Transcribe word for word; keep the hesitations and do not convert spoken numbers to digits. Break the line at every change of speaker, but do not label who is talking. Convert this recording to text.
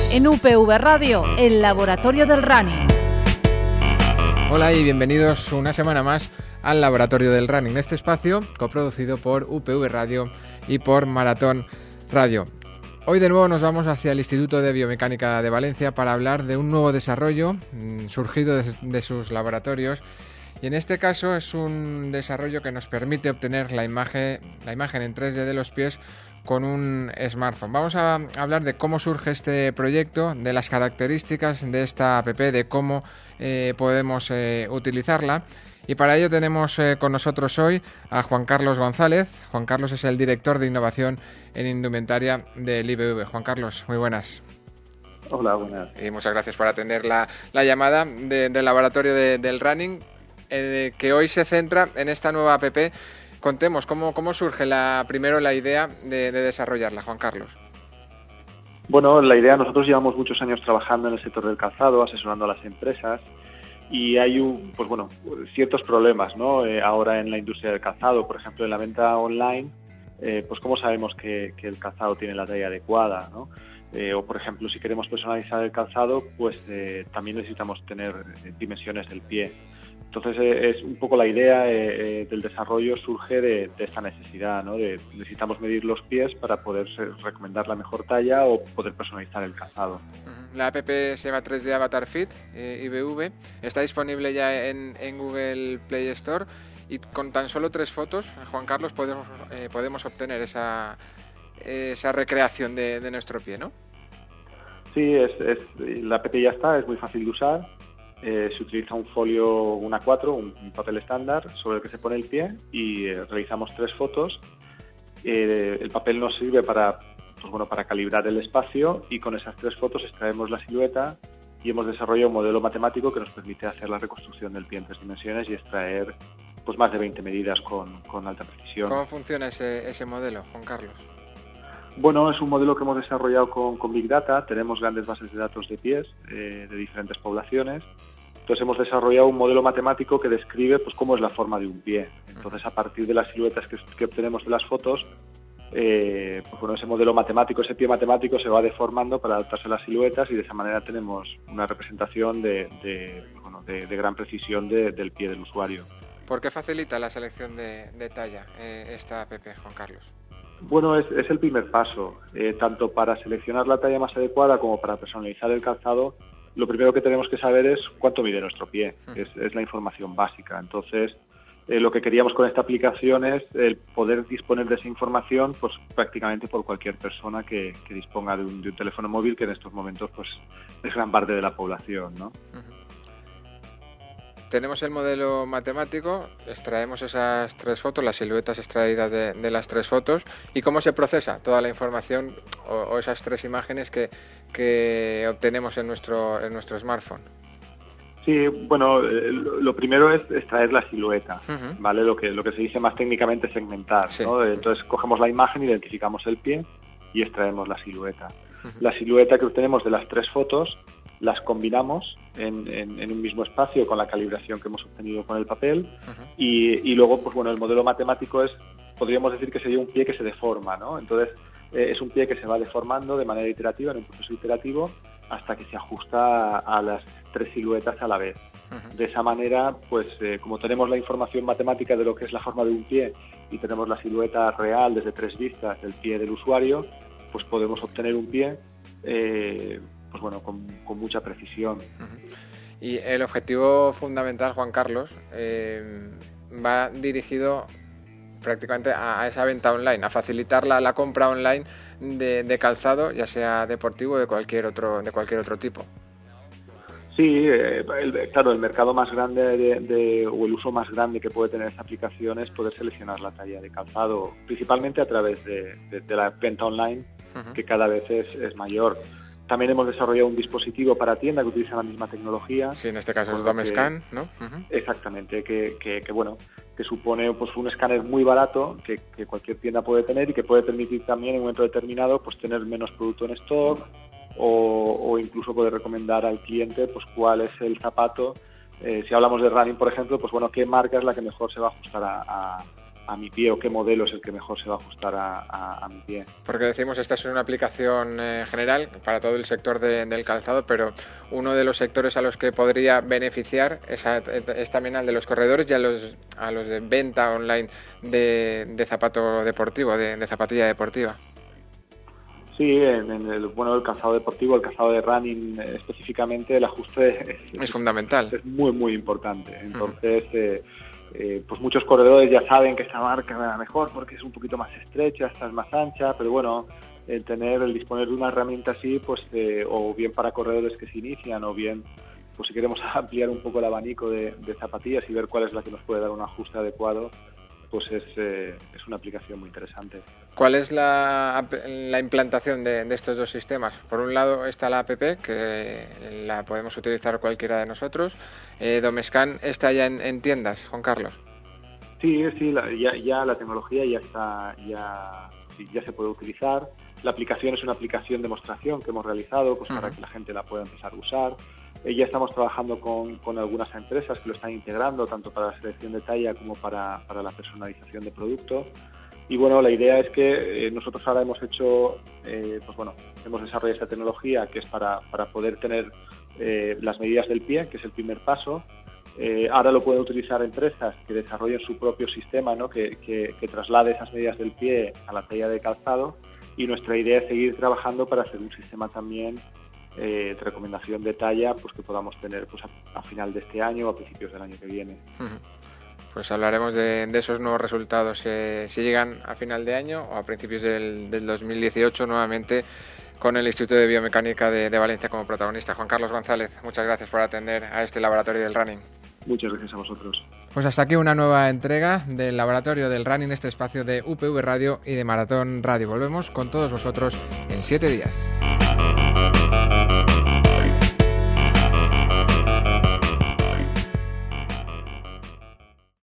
En U P V Radio, el laboratorio del running.
Hola y bienvenidos una semana más al Laboratorio del Running, este espacio coproducido por U P V Radio y por Maratón Radio. Hoy de nuevo nos vamos hacia el Instituto de Biomecánica de Valencia para hablar de un nuevo desarrollo mmm, surgido de, de sus laboratorios, y en este caso es un desarrollo que nos permite obtener la imagen, la imagen en tres D de los pies con un smartphone. Vamos a hablar de cómo surge este proyecto, de las características de esta app, de cómo eh, podemos eh, utilizarla. Y para ello tenemos eh, con nosotros hoy a Juan Carlos González. Juan Carlos es el director de innovación en indumentaria del I B V. Juan Carlos, muy buenas.
Hola, buenas.
Y muchas gracias por atender la, la llamada de, del laboratorio de, del running, eh, que hoy se centra en esta nueva app. Contemos, ¿cómo, cómo surge la, primero la idea de, de desarrollarla, Juan Carlos?
Bueno, la idea, nosotros llevamos muchos años trabajando en el sector del calzado, asesorando a las empresas, y hay un, pues bueno, ciertos problemas, ¿no? Eh, ahora en la industria del calzado, por ejemplo, en la venta online, eh, pues cómo sabemos que, que el calzado tiene la talla adecuada, ¿no? Eh, o por ejemplo, si queremos personalizar el calzado, pues eh, también necesitamos tener eh, dimensiones del pie. Entonces eh, es un poco la idea eh, eh, del desarrollo surge de, de esta necesidad, ¿no? De, necesitamos medir los pies para poder ser, recomendar la mejor talla o poder personalizar el calzado.
La app se llama tres D Avatar Fit, eh, I B V, está disponible ya en, en Google Play Store, y con tan solo tres fotos, Juan Carlos, podemos, eh, podemos obtener esa, esa recreación de, de nuestro pie, ¿no?
Sí, es, es, la app ya está, es muy fácil de usar. Eh, se utiliza un folio, un A cuatro, un, un papel estándar sobre el que se pone el pie y eh, realizamos tres fotos. Eh, el papel nos sirve para, pues bueno, para calibrar el espacio, y con esas tres fotos extraemos la silueta y hemos desarrollado un modelo matemático que nos permite hacer la reconstrucción del pie en tres dimensiones y extraer pues más de veinte medidas con, con alta precisión.
¿Cómo funciona ese, ese modelo, Juan Carlos?
Bueno, es un modelo que hemos desarrollado con, con Big Data. Tenemos grandes bases de datos de pies eh, de diferentes poblaciones. Entonces hemos desarrollado un modelo matemático que describe pues cómo es la forma de un pie. Entonces, a partir de las siluetas que, que obtenemos de las fotos, eh, pues bueno, ese modelo matemático, ese pie matemático se va deformando para adaptarse a las siluetas, y de esa manera tenemos una representación de, de, bueno, de, de gran precisión de, del pie del usuario.
¿Por qué facilita la selección de, de talla eh, esta app, Juan Carlos?
Bueno, es, es el primer paso. Eh, tanto para seleccionar la talla más adecuada como para personalizar el calzado, lo primero que tenemos que saber es cuánto mide nuestro pie. Uh-huh. Es, es la información básica. Entonces, eh, lo que queríamos con esta aplicación es el poder disponer de esa información pues prácticamente por cualquier persona que, que disponga de un, de un teléfono móvil, que en estos momentos pues es gran parte de la población, ¿no?
Uh-huh. Tenemos el modelo matemático, extraemos esas tres fotos, las siluetas extraídas de, de las tres fotos, y cómo se procesa toda la información o, o esas tres imágenes que, que obtenemos en nuestro, en nuestro smartphone.
Sí, bueno, eh, lo primero es extraer la silueta,
uh-huh.
¿vale? Lo que, lo que se dice más técnicamente segmentar,
sí.
¿no? Entonces cogemos la imagen, identificamos el pie y extraemos la silueta. Uh-huh. La silueta que obtenemos de las tres fotos las combinamos en, en, en un mismo espacio con la calibración que hemos obtenido con el papel, uh-huh. y, y luego, pues bueno, el modelo matemático es, podríamos decir que sería un pie que se deforma, ¿no? Entonces, eh, es un pie que se va deformando de manera iterativa, en un proceso iterativo, hasta que se ajusta a, a las tres siluetas a la vez. Uh-huh. De esa manera, pues eh, como tenemos la información matemática de lo que es la forma de un pie y tenemos la silueta real desde tres vistas del pie del usuario, pues podemos obtener un pie eh, pues bueno, con, con mucha precisión.
Uh-huh. Y el objetivo fundamental, Juan Carlos, eh, va dirigido prácticamente a, a esa venta online, a facilitar la, la compra online de, de calzado, ya sea deportivo o de cualquier otro, de cualquier otro tipo.
Sí, eh, el, claro, el mercado más grande de, de, o el uso más grande que puede tener esta aplicación es poder seleccionar la talla de calzado, principalmente a través de, de, de la venta online, uh-huh. que cada vez es, es mayor. También hemos desarrollado un dispositivo para tienda que utiliza la misma tecnología.
Sí, en este caso es DomScan, ¿no? Uh-huh.
Exactamente, que, que, que bueno, que supone pues un escáner muy barato que, que cualquier tienda puede tener y que puede permitir también en un momento determinado pues tener menos producto en stock, o, o incluso poder recomendar al cliente pues cuál es el zapato. Eh, si hablamos de running, por ejemplo, pues bueno, qué marca es la que mejor se va a ajustar a, a, a mi pie o qué modelo es el que mejor se va a ajustar a, a, a mi pie.
Porque decimos, esta es una aplicación eh, general para todo el sector de, del calzado, pero uno de los sectores a los que podría beneficiar es, a, es también al de los corredores y a los, a los de venta online de, de zapato deportivo, de, de zapatilla deportiva.
Sí, en, en el bueno el calzado deportivo, el calzado de running eh, específicamente, el ajuste es,
es fundamental.
Es muy, muy importante. Entonces, uh-huh. eh, eh, pues muchos corredores ya saben que esta marca es la mejor porque es un poquito más estrecha, esta es más ancha, pero bueno, el tener, el disponer de una herramienta así, pues eh, o bien para corredores que se inician, o bien, pues si queremos ampliar un poco el abanico de, de zapatillas y ver cuál es la que nos puede dar un ajuste adecuado, pues es, eh, es una aplicación muy interesante.
¿Cuál es la, la implantación de, de estos dos sistemas? Por un lado está la app, que la podemos utilizar cualquiera de nosotros. Eh, Domescan está ya en, en tiendas, Juan Carlos.
Sí, sí, la, ya, ya la tecnología ya está, ya, ya se puede utilizar. La aplicación es una aplicación de demostración que hemos realizado, pues, uh-huh. para que la gente la pueda empezar a usar. Eh, ya estamos trabajando con, con algunas empresas que lo están integrando, tanto para la selección de talla como para, para la personalización de producto. Y bueno, la idea es que eh, nosotros ahora hemos hecho, eh, pues bueno, hemos desarrollado esta tecnología que es para, para poder tener eh, las medidas del pie, que es el primer paso. Eh, ahora lo pueden utilizar empresas que desarrollen su propio sistema, ¿no? que, que, que traslade esas medidas del pie a la talla de calzado. Y nuestra idea es seguir trabajando para hacer un sistema también Eh, de recomendación de talla, pues que podamos tener pues a, a final de este año o a principios del año que viene.
Uh-huh. Pues hablaremos de, de esos nuevos resultados, eh, si llegan a final de año o a principios del, del dos mil dieciocho, nuevamente con el Instituto de Biomecánica de, de Valencia como protagonista. Juan Carlos González, muchas gracias por atender a este Laboratorio del Running.
Muchas gracias a vosotros.
Pues hasta aquí una nueva entrega del Laboratorio del Running, este espacio de U P V Radio y de Maratón Radio. Volvemos con todos vosotros en siete días.